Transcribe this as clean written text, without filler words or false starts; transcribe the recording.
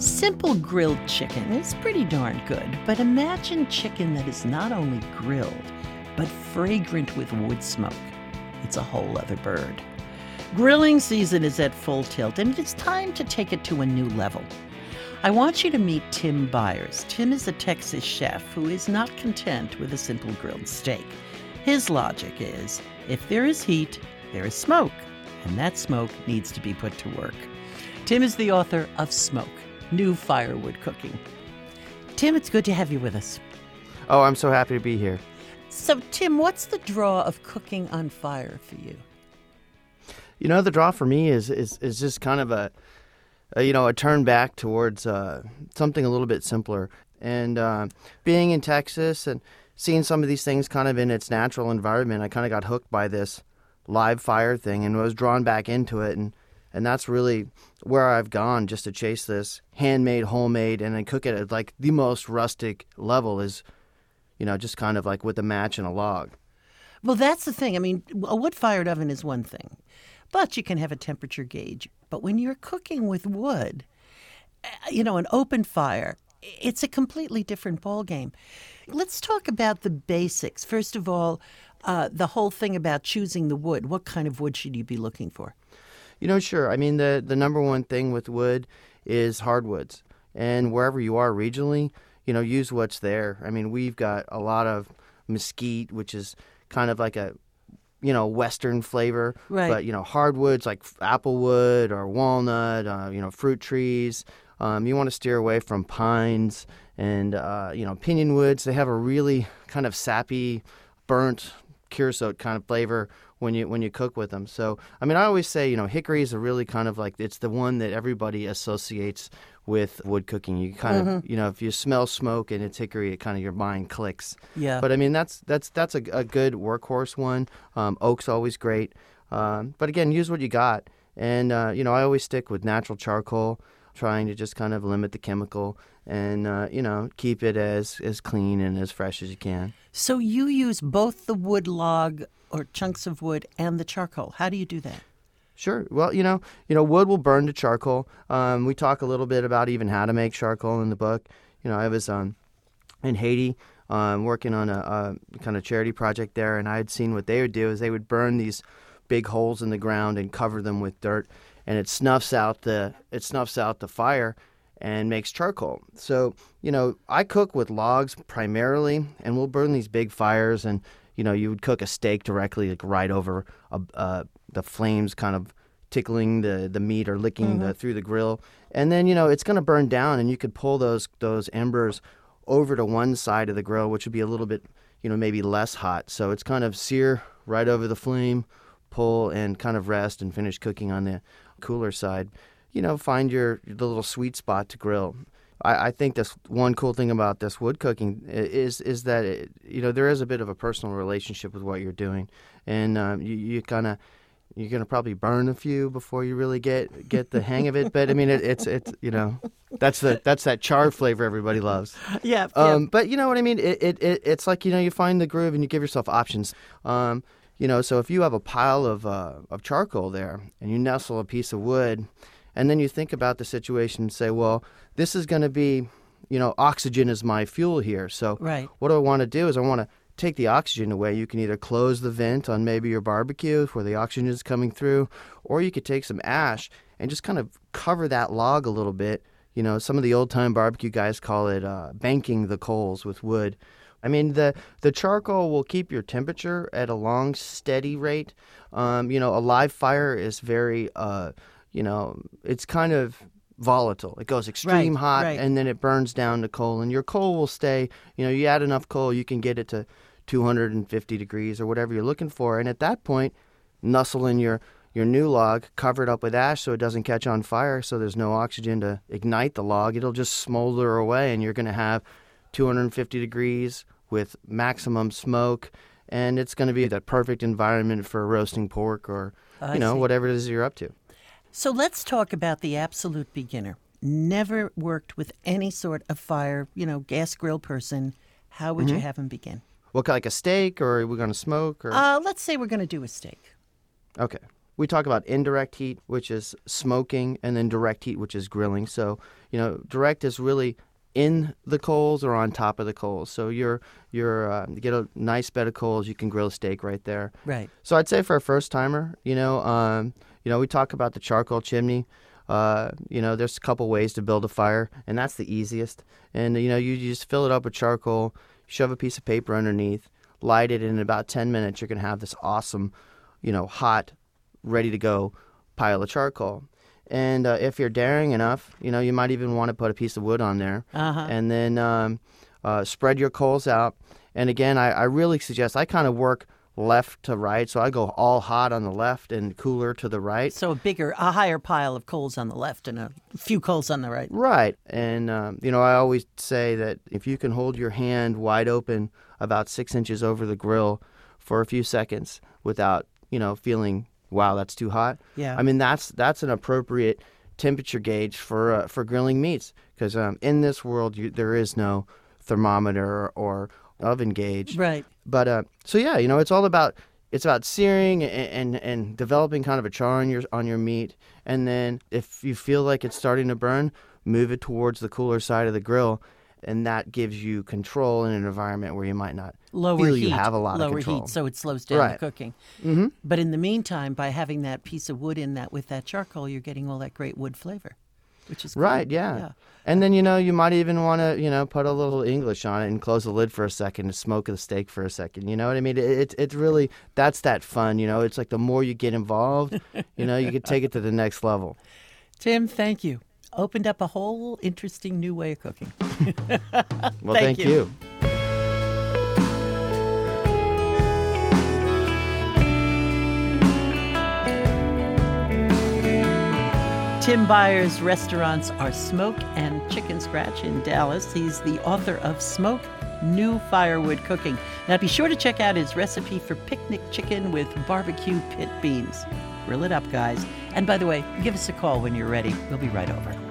Simple grilled chicken is pretty darn good, but imagine chicken that is not only grilled, but fragrant with wood smoke. It's a whole other bird. Grilling season is at full tilt, and it's time to take it to a new level. I want you to meet Tim Byers. Tim is a Texas chef who is not content with a simple grilled steak. His logic is, if there is heat, there is smoke, and that smoke needs to be put to work. Tim is the author of Smoke, New Firewood Cooking. Tim, it's good to have you with us. Oh, I'm so happy to be here. So, Tim, what's the draw of cooking on fire for you? You know, the draw for me is just kind of a turn back towards something a little bit simpler. And being in Texas and seeing some of these things kind of in its natural environment, I kind of got hooked by this live fire thing and was drawn back into it. And that's really where I've gone, just to chase this handmade, homemade, and then cook it at like the most rustic level is, just kind of like with a match and a log. Well, that's the thing. I mean, a wood-fired oven is one thing, but you can have a temperature gauge. But when you're cooking with wood, an open fire, it's a completely different ballgame. Let's talk about the basics. First of all, the whole thing about choosing the wood. What kind of wood should you be looking for? Sure. I mean, the number one thing with wood is hardwoods. And wherever you are regionally, use what's there. I mean, we've got a lot of mesquite, which is kind of like a, Western flavor. Right. But, hardwoods like applewood or walnut, fruit trees. You want to steer away from pines and, pinyon woods. They have a really kind of sappy, burnt creosote kind of flavor when you cook with them. So, I mean, I always say, hickory is a really kind of like, it's the one that everybody associates with wood cooking. You kind of, if you smell smoke and it's hickory, it kind of your mind clicks. Yeah. But I mean, that's a good workhorse one. Oak's always great. But again, use what you got. And, I always stick with natural charcoal, trying to just kind of limit the chemical and, keep it as clean and as fresh as you can. So you use both the wood log or chunks of wood and the charcoal. How do you do that? Sure. Well, wood will burn to charcoal. We talk a little bit about even how to make charcoal in the book. I was in Haiti working on a kind of charity project there, and I had seen what they would do is they would burn these big holes in the ground and cover them with dirt, and it snuffs out the fire and makes charcoal. So, I cook with logs primarily, and we'll burn these big fires, and you would cook a steak directly like right over the flames kind of tickling the meat or licking through the grill. And then, it's going to burn down, and you could pull those embers over to one side of the grill, which would be a little bit, maybe less hot. So it's kind of sear right over the flame, pull, and kind of rest and finish cooking on the cooler side. Find the little sweet spot to grill. I think this one cool thing about this wood cooking is that there is a bit of a personal relationship with what you're doing, and you're gonna probably burn a few before you really get the hang of it. But I mean, it's that's that char flavor everybody loves. Yeah. But you know what I mean. It's like you find the groove and you give yourself options. So if you have a pile of charcoal there and you nestle a piece of wood. And then you think about the situation and say, well, this is going to be, oxygen is my fuel here. So right. What I want to do is I want to take the oxygen away. You can either close the vent on maybe your barbecue where the oxygen is coming through, or you could take some ash and just kind of cover that log a little bit. Some of the old-time barbecue guys call it banking the coals with wood. I mean, the charcoal will keep your temperature at a long, steady rate. A live fire is very... it's kind of volatile. It goes extreme hot, and then it burns down to coal. And your coal will stay, you add enough coal, you can get it to 250 degrees or whatever you're looking for. And at that point, nestle in your new log, cover it up with ash so it doesn't catch on fire, so there's no oxygen to ignite the log. It'll just smolder away, and you're going to have 250 degrees with maximum smoke. And it's going to be that perfect environment for roasting pork or, whatever it is you're up to. So let's talk about the absolute beginner. Never worked with any sort of fire, gas grill person. How would you have him begin? What, like a steak, or are we going to smoke? Or Let's say we're going to do a steak. Okay. we talk about indirect heat, which is smoking, and then direct heat, which is grilling. So, direct is really in the coals or on top of the coals. So you get a nice bed of coals, you can grill a steak right there. Right. So I'd say for a first timer, we talk about the charcoal chimney. There's a couple ways to build a fire, and that's the easiest. And you just fill it up with charcoal, shove a piece of paper underneath, light it, and in about 10 minutes you're gonna have this awesome, hot, ready to go pile of charcoal. And if you're daring enough, you might even want to put a piece of wood on there, and then spread your coals out. And again, I really suggest, I kind of work left to right, so I go all hot on the left and cooler to the right. So a higher pile of coals on the left and a few coals on the right. Right. And, I always say that if you can hold your hand wide open about 6 inches over the grill for a few seconds without, feeling, wow, that's too hot. Yeah. I mean, that's an appropriate temperature gauge for grilling meats, because in this world there is no thermometer or oven gauge. Right. But it's all about searing and developing kind of a char on your meat, and then if you feel like it's starting to burn, move it towards the cooler side of the grill, and that gives you control in an environment where you might not feel you have a lot of control. Lower heat, so it slows down the cooking. Mm-hmm. But in the meantime, by having that piece of wood in that with that charcoal, you're getting all that great wood flavor, which is cool. Right, yeah. And then, you might even want to, put a little English on it and close the lid for a second and smoke the steak for a second. You know what I mean? It's really, that's that fun, It's like the more you get involved, you can take it to the next level. Tim, thank you. Opened up a whole interesting new way of cooking. Well, thank you. Tim Byers' restaurants are Smoke and Chicken Scratch in Dallas. He's the author of Smoke, New Firewood Cooking. Now be sure to check out his recipe for picnic chicken with barbecue pit beans. Grill it up, guys. And by the way, give us a call when you're ready. We'll be right over.